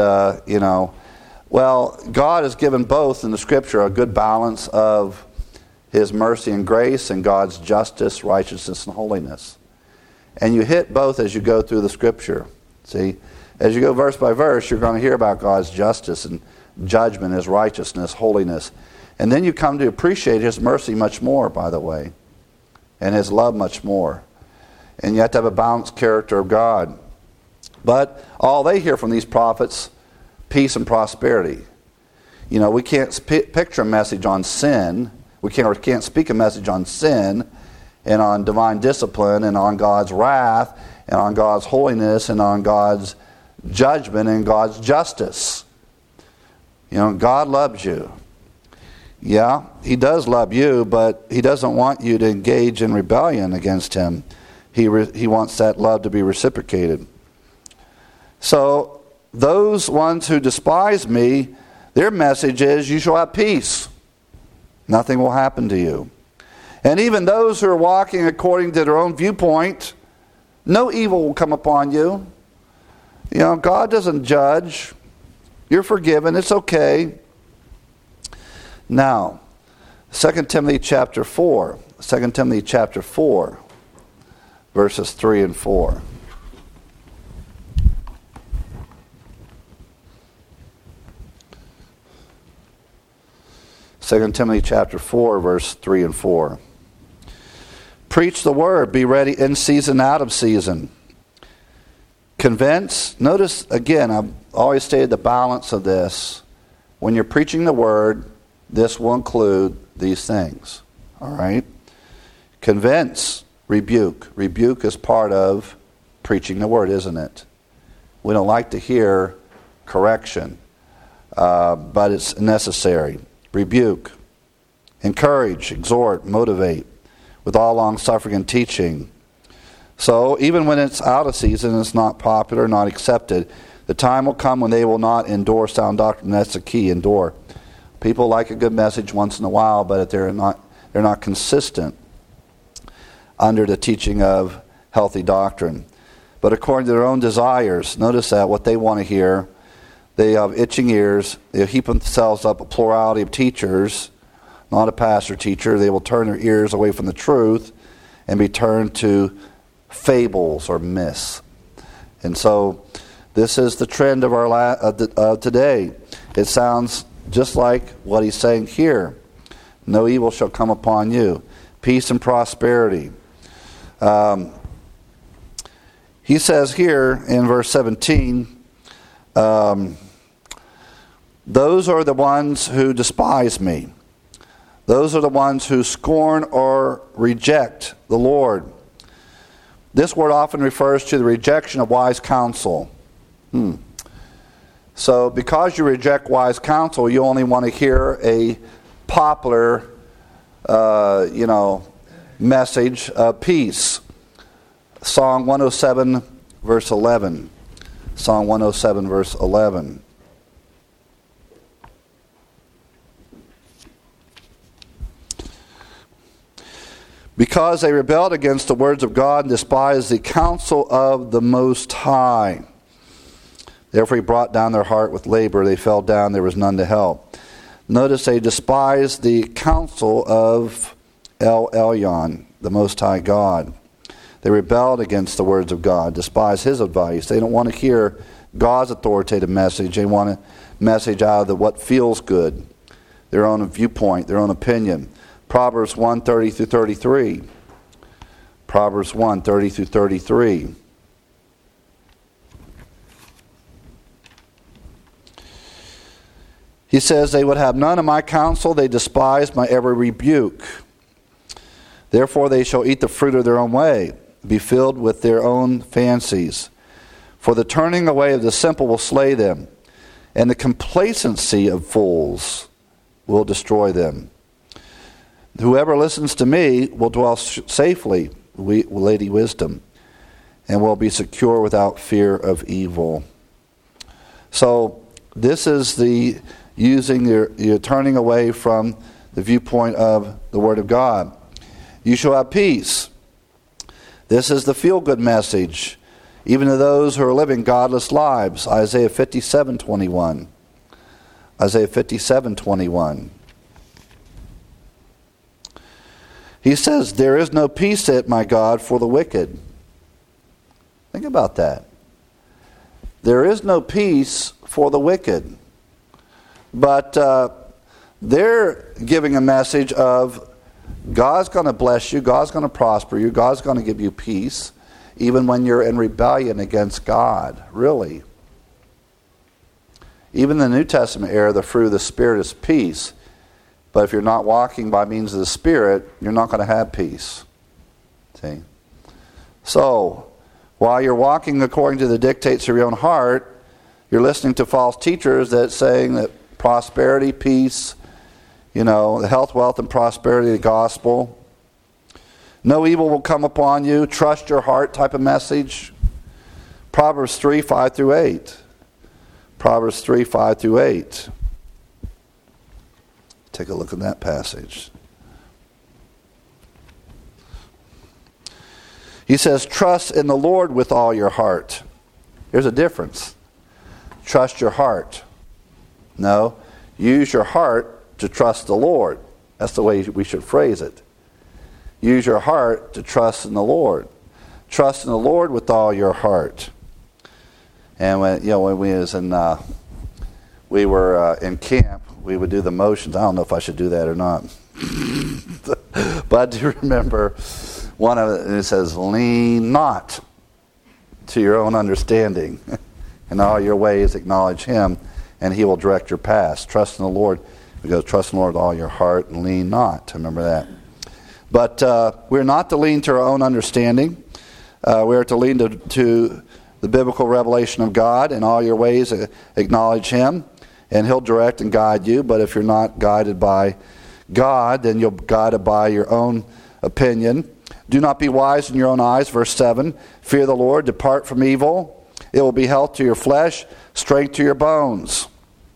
S1: well, God has given both in the Scripture a good balance of His mercy and grace and God's justice, righteousness, and holiness. And you hit both as you go through the Scripture. See, as you go verse by verse, you're going to hear about God's justice and judgment, His righteousness, holiness. And then you come to appreciate His mercy much more, by the way, and His love much more. And you have to have a balanced character of God. But all they hear from these prophets, peace and prosperity. We can't picture a message on sin. We can't speak a message on sin and on divine discipline and on God's wrath and on God's holiness and on God's judgment and God's justice. God loves you. Yeah, He does love you, but He doesn't want you to engage in rebellion against Him. He wants that love to be reciprocated. So, those ones who despise me, their message is, you shall have peace. Nothing will happen to you. And even those who are walking according to their own viewpoint, no evil will come upon you. God doesn't judge. You're forgiven. It's okay. Now, 2 Timothy chapter 4. 2 Timothy chapter 4, verses 3 and 4. Second Timothy chapter 4, verse 3 and 4. Preach the word, be ready in season, out of season. Convince. Notice, again, I've always stated the balance of this. When you're preaching the word, this will include these things. All right? Convince, rebuke. Rebuke is part of preaching the word, isn't it? We don't like to hear correction, but it's necessary. Rebuke, encourage, exhort, motivate, with all long-suffering and teaching. So, even when it's out of season, it's not popular, not accepted, the time will come when they will not endure sound doctrine. That's the key, endure. People like a good message once in a while, but they're not consistent under the teaching of healthy doctrine. But according to their own desires, notice that, what they want to hear. They have itching ears. They heap themselves up a plurality of teachers, not a pastor teacher. They will turn their ears away from the truth and be turned to fables or myths. And so this is the trend of our today. It sounds just like what he's saying here. No evil shall come upon you. Peace and prosperity. He says here in verse 17, those are the ones who despise me. Those are the ones who scorn or reject the Lord. This word often refers to the rejection of wise counsel. So because you reject wise counsel, you only want to hear a popular, message of peace. Psalm 107, verse 11. Psalm 107, verse 11. Because they rebelled against the words of God and despised the counsel of the Most High. Therefore he brought down their heart with labor. They fell down, there was none to help. Notice they despised the counsel of El Elyon, the Most High God. They rebelled against the words of God, despised his advice. They don't want to hear God's authoritative message. They want a message out of what feels good, their own viewpoint, their own opinion. Proverbs 1, 30 through 33. Proverbs 1, 30 through 33. He says, they would have none of my counsel, they despised my every rebuke. Therefore they shall eat the fruit of their own way, be filled with their own fancies. For the turning away of the simple will slay them, and the complacency of fools will destroy them. Whoever listens to me will dwell safely, Lady Wisdom, and will be secure without fear of evil. So this is the using your turning away from the viewpoint of the Word of God. You shall have peace. This is the feel-good message, even to those who are living godless lives. Isaiah 57:21. Isaiah 57:21. He says, there is no peace, said my God, for the wicked. Think about that. There is no peace for the wicked. But they're giving a message of God's going to bless you, God's going to prosper you, God's going to give you peace, even when you're in rebellion against God, really. Even in the New Testament era, the fruit of the Spirit is peace. But if you're not walking by means of the Spirit, you're not going to have peace. See? So, while you're walking according to the dictates of your own heart, you're listening to false teachers that saying that prosperity, peace, the health, wealth, and prosperity of the gospel. No evil will come upon you. Trust your heart type of message. Proverbs 3, 5 through 8. Proverbs 3, 5 through 8. Take a look at that passage. He says, trust in the Lord with all your heart. There's a difference. Trust your heart. No, use your heart to trust the Lord. That's the way we should phrase it. Use your heart to trust in the Lord. Trust in the Lord with all your heart. And when we were in camp, we would do the motions. I don't know if I should do that or not. But I do remember one of it, and it says, lean not to your own understanding. In all your ways acknowledge him, and he will direct your paths. Trust in the Lord. We go, trust in the Lord with all your heart, and lean not. Remember that. But we're not to lean to our own understanding. We're to lean to the biblical revelation of God. In all your ways acknowledge him, and he'll direct and guide you. But if you're not guided by God, then you're guided by your own opinion. Do not be wise in your own eyes. Verse 7, fear the Lord, depart from evil. It will be health to your flesh, strength to your bones.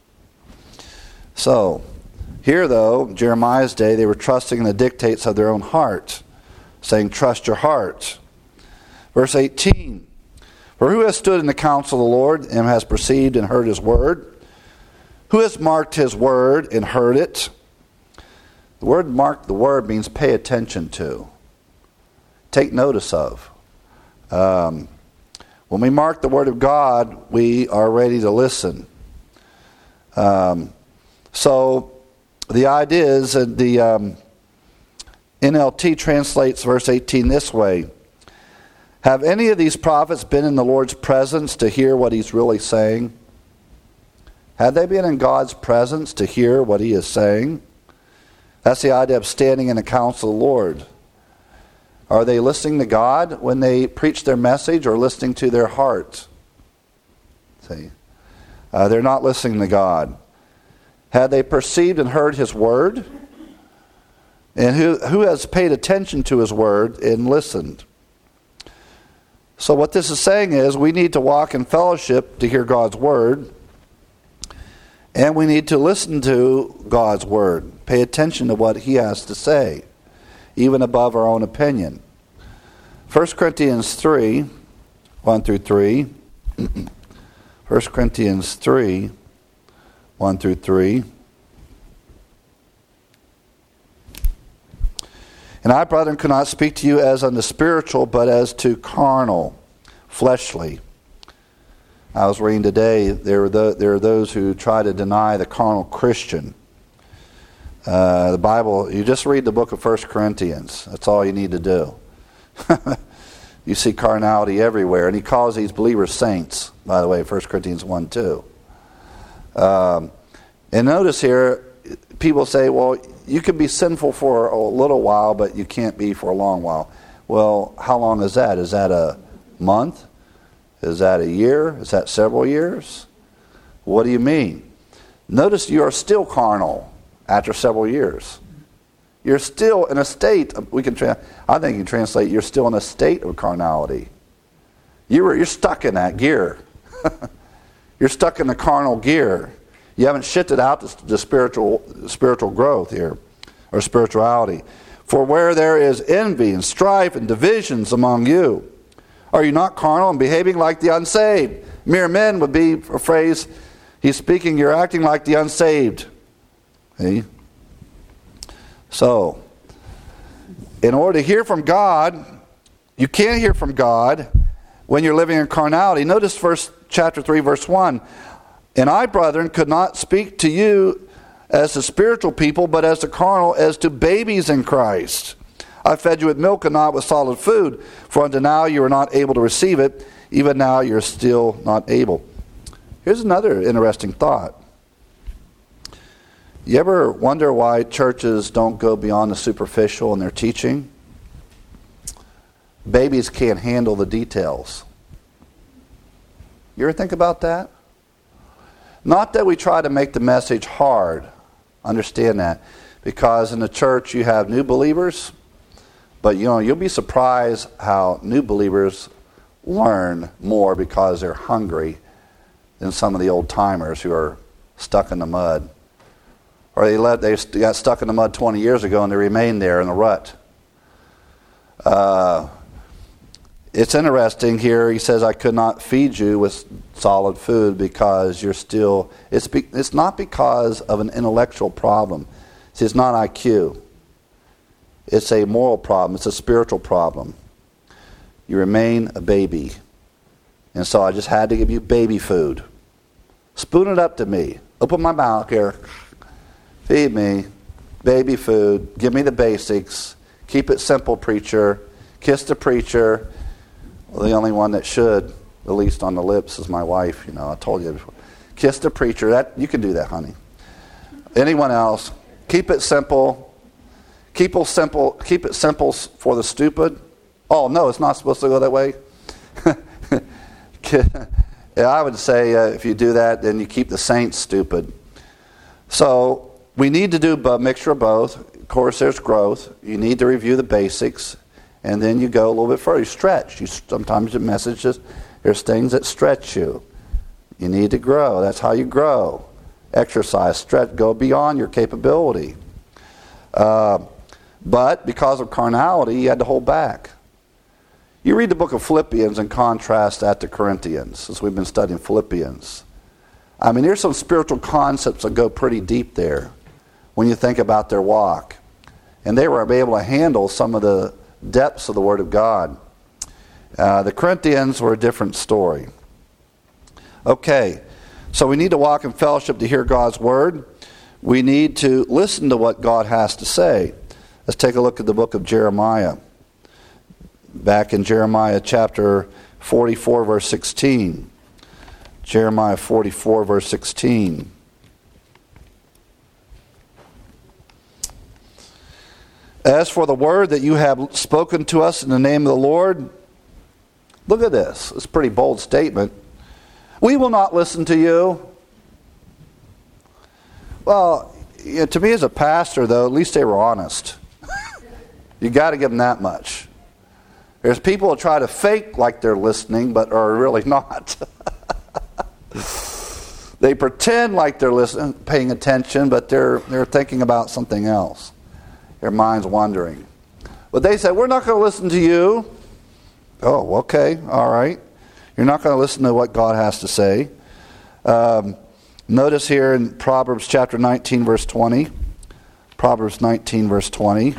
S1: So, here though, Jeremiah's day, they were trusting in the dictates of their own heart, saying, trust your heart. Verse 18, for who has stood in the counsel of the Lord and has perceived and heard his word? Who has marked his word and heard it? The word mark, the word means pay attention to. take notice of. When we mark the Word of God, we are ready to listen. So the idea is that the NLT translates verse 18 this way. Have any of these prophets been in the Lord's presence to hear what He's really saying? Had they been in God's presence to hear what He is saying? That's the idea of standing in the counsel of the Lord. Are they listening to God when they preach their message, or listening to their heart? See, they're not listening to God. Had they perceived and heard His word? And who has paid attention to His word and listened? So what this is saying is we need to walk in fellowship to hear God's word. And we need to listen to God's word. Pay attention to what He has to say, even above our own opinion. 1 Corinthians 3, 1 through 3. 1 Corinthians 3, 1 through 3. And I, brethren, could not speak to you as unto spiritual, but as to carnal, fleshly. I was reading today, there are those who try to deny the carnal Christian. The Bible, you just read the book of 1 Corinthians. That's all you need to do. You see carnality everywhere. And he calls these believers saints, by the way, 1 Corinthians 1:2. And notice here, people say, well, you can be sinful for a little while, but you can't be for a long while. Well, how long is that? Is that a month? Is that a year? Is that several years? What do you mean? Notice you are still carnal after several years. You're still in a state of, I think you can translate, you're still in a state of carnality. You're stuck in that gear. You're stuck in the carnal gear. You haven't shifted out the spiritual growth here, or spirituality. For where there is envy and strife and divisions among you, are you not carnal and behaving like the unsaved? Mere men would be a phrase, he's speaking, you're acting like the unsaved. See? So, in order to hear from God, you can't hear from God when you're living in carnality. Notice chapter 3, verse 1. And I, brethren, could not speak to you as to spiritual people, but as to carnal, as to babies in Christ. I fed you with milk and not with solid food, for unto now you are not able to receive it, even now you're still not able. Here's another interesting thought. You ever wonder why churches don't go beyond the superficial in their teaching? Babies can't handle the details. You ever think about that? Not that we try to make the message hard. Understand that. Because in the church you have new believers, but you'll be surprised how new believers learn more because they're hungry than some of the old timers who are stuck in the mud. Or they got stuck in the mud 20 years ago and they remain there in the rut. It's interesting here, he says, I could not feed you with solid food because you're still... It's not because of an intellectual problem. See, it's not IQ. It's a moral problem. It's a spiritual problem. You remain a baby. And so I just had to give you baby food. Spoon it up to me. Open my mouth here. Feed me. Baby food. Give me the basics. Keep it simple, preacher. Kiss the preacher. Well, the only one that should, at least on the lips, is my wife. I told you before. Kiss the preacher. You can do that, honey. Anyone else? Keep it simple. Keep it simple for the stupid. Oh, no, it's not supposed to go that way. Yeah, I would say if you do that, then you keep the saints stupid. So we need to do a mixture of both. Of course, there's growth. You need to review the basics, and then you go a little bit further. You stretch. Sometimes the messages, there's things that stretch you. You need to grow. That's how you grow. Exercise, stretch, go beyond your capability. But because of carnality, you had to hold back. You read the book of Philippians and contrast that to Corinthians, since we've been studying Philippians. I mean, there's some spiritual concepts that go pretty deep there when you think about their walk. And they were able to handle some of the depths of the Word of God. The Corinthians were a different story. Okay, so we need to walk in fellowship to hear God's Word. We need to listen to what God has to say. Let's take a look at the book of Jeremiah. Back in Jeremiah chapter 44, verse 16. Jeremiah 44, verse 16. As for the word that you have spoken to us in the name of the Lord, look at this. It's a pretty bold statement. We will not listen to you. Well, to me as a pastor, though, at least they were honest. You got to give them that much. There's people who try to fake like they're listening, but are really not. They pretend like they're listening, paying attention, but they're thinking about something else. Their mind's wandering. But they said, we're not going to listen to you. Oh, okay, all right. You're not going to listen to what God has to say. Notice here in Proverbs chapter 19, verse 20. Proverbs 19, verse 20.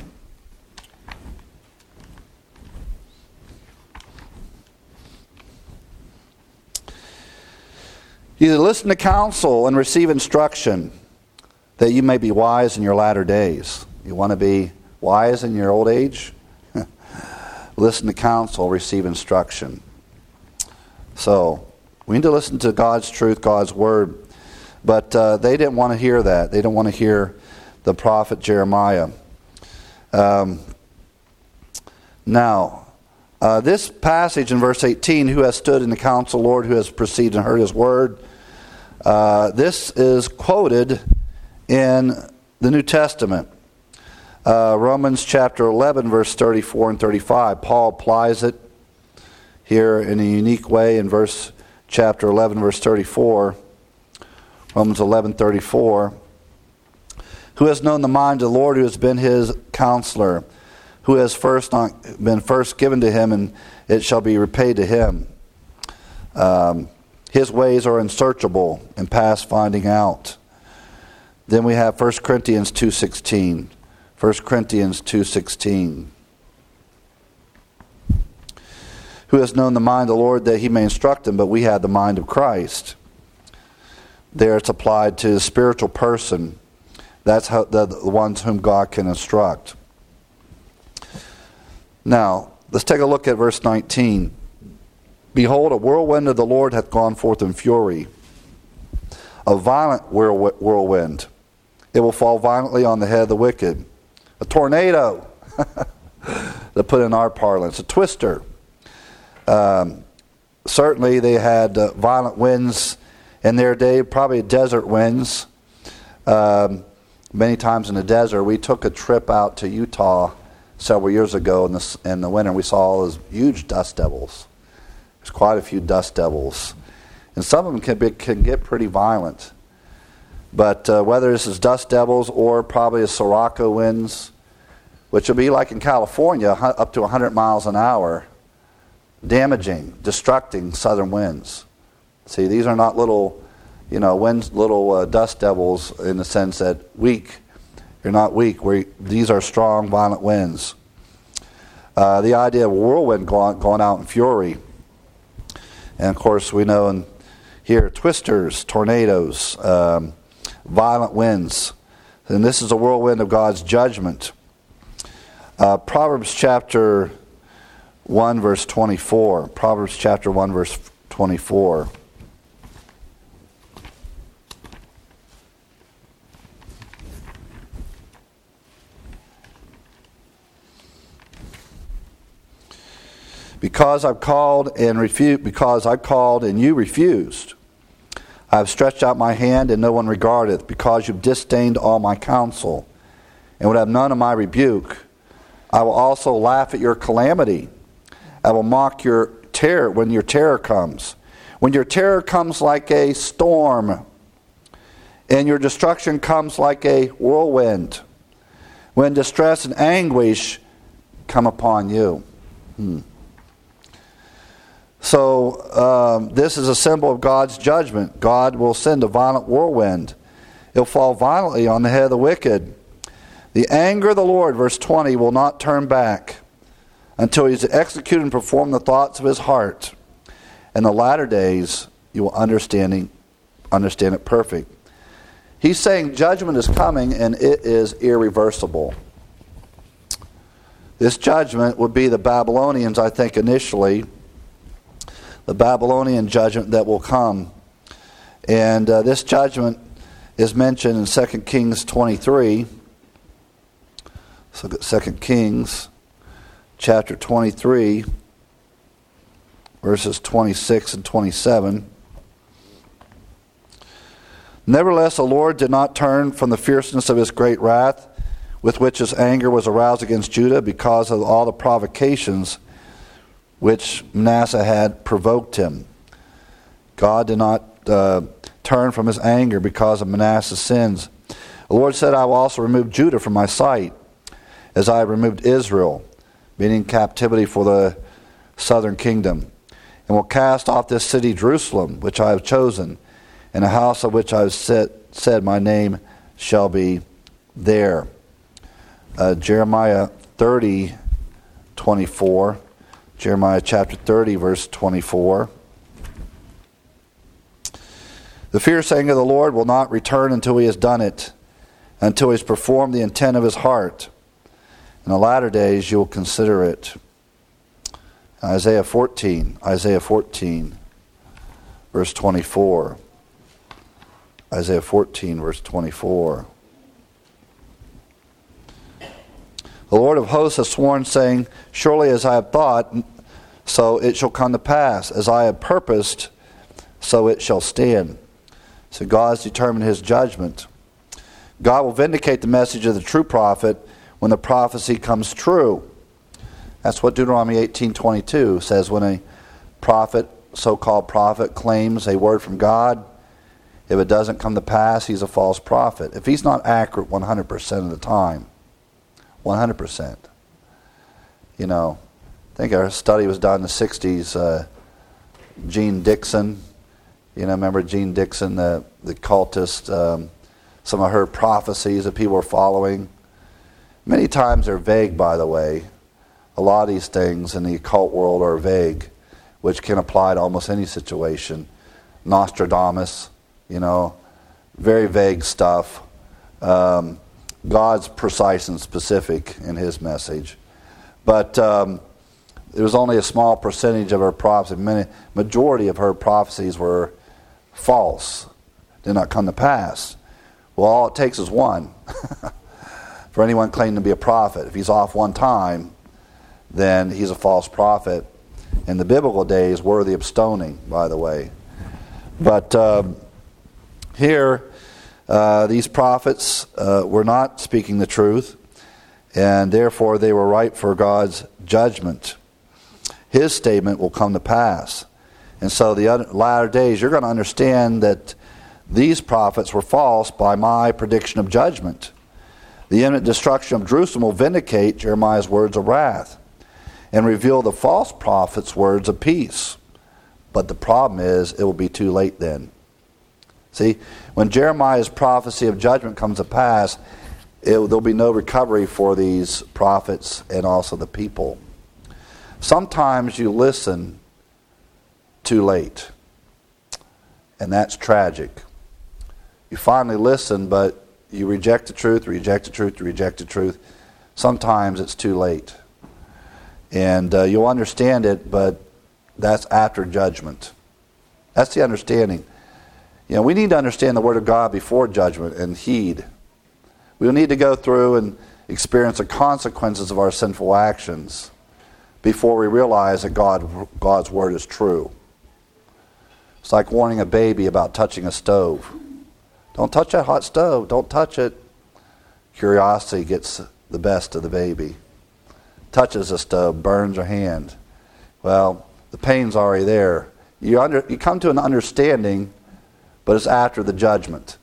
S1: Either listen to counsel and receive instruction, that you may be wise in your latter days. You want to be wise in your old age? Listen to counsel, receive instruction. So, we need to listen to God's truth, God's word. But they didn't want to hear that. They didn't want to hear the prophet Jeremiah. Now, this passage in verse 18, who has stood in the counsel, Lord, who has perceived and heard his word, this is quoted in the New Testament. Romans chapter 11, verse 34 and 35. Paul applies it here in a unique way in chapter 11, verse 34. Romans 11:34. Who has known the mind of the Lord, who has been his counselor, who has been first given to him, and it shall be repaid to him. His ways are unsearchable and past finding out. Then we have 1 Corinthians 2:16. 1 Corinthians 2:16. Who has known the mind of the Lord that he may instruct him, but we have the mind of Christ. There it's applied to the spiritual person. That's how the ones whom God can instruct. Now, let's take a look at verse 19. Behold, a whirlwind of the Lord hath gone forth in fury, a violent whirlwind. It will fall violently on the head of the wicked. A tornado, to put in our parlance, a twister. Certainly they had violent winds in their day, probably desert winds. Many times in the desert. We took a trip out to Utah several years ago in the winter. We saw all those huge dust devils. There's quite a few dust devils. And some of them can get pretty violent. But whether this is dust devils or probably a Sirocco winds, which will be like in California, up to 100 miles an hour, damaging, destructing southern winds. See, these are not little, dust devils in the sense that weak. You're not weak. These are strong, violent winds. The idea of a whirlwind going out in fury. And of course, we know here twisters, tornadoes, violent winds. And this is a whirlwind of God's judgment. Proverbs chapter 1, verse 24. Proverbs chapter 1, verse 24. Because I called and you refused. I have stretched out my hand and no one regardeth, because you've disdained all my counsel, and would have none of my rebuke. I will also laugh at your calamity. I will mock your terror when your terror comes. When your terror comes like a storm, and your destruction comes like a whirlwind. When distress and anguish come upon you. So this is a symbol of God's judgment. God will send a violent whirlwind. It'll fall violently on the head of the wicked. The anger of the Lord, verse 20, will not turn back, until he's executed and performed the thoughts of his heart. In the latter days, you will understand it perfect. He's saying judgment is coming and it is irreversible. This judgment would be the Babylonians, I think, initially. The Babylonian judgment that will come. And this judgment is mentioned in 2 Kings 23. So 2 Kings chapter 23, verses 26 and 27. Nevertheless, the Lord did not turn from the fierceness of his great wrath, with which his anger was aroused against Judah, because of all the provocations which Manasseh had provoked him. God did not turn from his anger because of Manasseh's sins. The Lord said, I will also remove Judah from my sight, as I have removed Israel, meaning captivity for the southern kingdom, and will cast off this city Jerusalem, which I have chosen, and a house of which I have said my name shall be there. Jeremiah 30:24. Jeremiah chapter 30, verse 24. The fierce anger of the Lord will not return until he has done it, until he has performed the intent of his heart. In the latter days you will consider it. Isaiah 14, verse 24. Isaiah 14, verse 24. The Lord of hosts has sworn, saying, surely as I have thought, so it shall come to pass. As I have purposed, so it shall stand. So God has determined his judgment. God will vindicate the message of the true prophet when the prophecy comes true. That's what Deuteronomy 18:22 says. When a prophet, so-called prophet, claims a word from God, if it doesn't come to pass, he's a false prophet. If he's not accurate 100% of the time, 100%. You know, I think our study was done in the 60s. Gene Dixon, you know, remember Gene Dixon, the cultist, some of her prophecies that people were following. Many times they're vague, by the way. A lot of these things in the occult world are vague, which can apply to almost any situation. Nostradamus, you know, very vague stuff. God's precise and specific in his message. But it was only a small percentage of her prophecies. Majority of her prophecies were false, did not come to pass. Well, all it takes is one for anyone claiming to be a prophet. If he's off one time, then he's a false prophet. In the biblical days, worthy of stoning, by the way. But here, these prophets were not speaking the truth, and therefore they were ripe for God's judgment. His statement will come to pass. And so the latter days, you're going to understand that these prophets were false by my prediction of judgment. The imminent destruction of Jerusalem will vindicate Jeremiah's words of wrath and reveal the false prophet's words of peace. But the problem is, it will be too late then. See, when Jeremiah's prophecy of judgment comes to pass, there'll be no recovery for these prophets and also the people. Sometimes you listen too late, and that's tragic. You finally listen, but you reject the truth, reject the truth, reject the truth. Sometimes it's too late. And you'll understand it, but that's after judgment. That's the understanding. You know, we need to understand the Word of God before judgment and heed. We'll need to go through and experience the consequences of our sinful actions before we realize that God's Word is true. It's like warning a baby about touching a stove. Don't touch that hot stove. Don't touch it. Curiosity gets the best of the baby. Touches the stove, burns her hand. Well, the pain's already there. You come to an understanding, but it's after the judgment.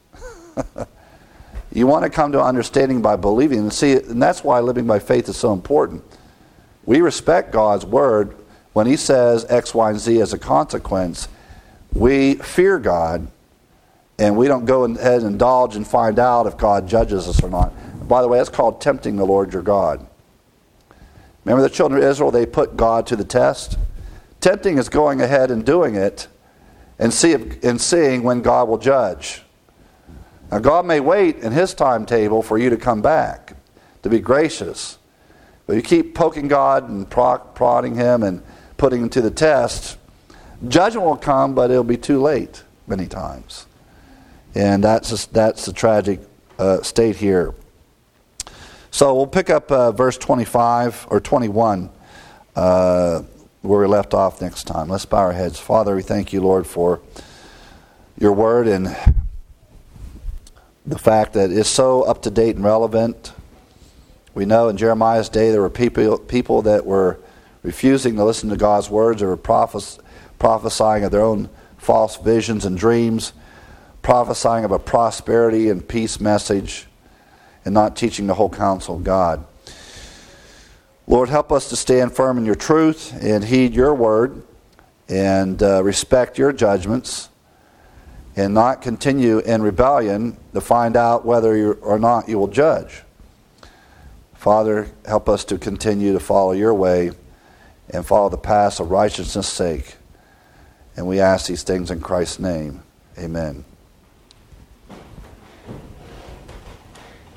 S1: You want to come to an understanding by believing. And that's why living by faith is so important. We respect God's Word. When He says X, Y, and Z as a consequence, we fear God, and we don't go ahead and indulge and find out if God judges us or not. By the way, that's called tempting the Lord your God. Remember the children of Israel, they put God to the test? Tempting is going ahead and doing it and seeing when God will judge. Now God may wait in His timetable for you to come back, to be gracious. But you keep poking God and prodding Him and putting Him to the test, judgment will come, but it'll be too late many times. And that's the tragic state here. So we'll pick up verse 25 or 21 where we left off next time. Let's bow our heads. Father, we thank you, Lord, for your word and the fact that it's so up to date and relevant. We know in Jeremiah's day there were people that were refusing to listen to God's words. They were prophesying of their own false visions and dreams, prophesying of a prosperity and peace message, and not teaching the whole counsel of God. Lord, help us to stand firm in your truth and heed your word and respect your judgments and not continue in rebellion to find out whether or not you will judge. Father, help us to continue to follow your way and follow the paths of righteousness' sake. And we ask these things in Christ's name. Amen.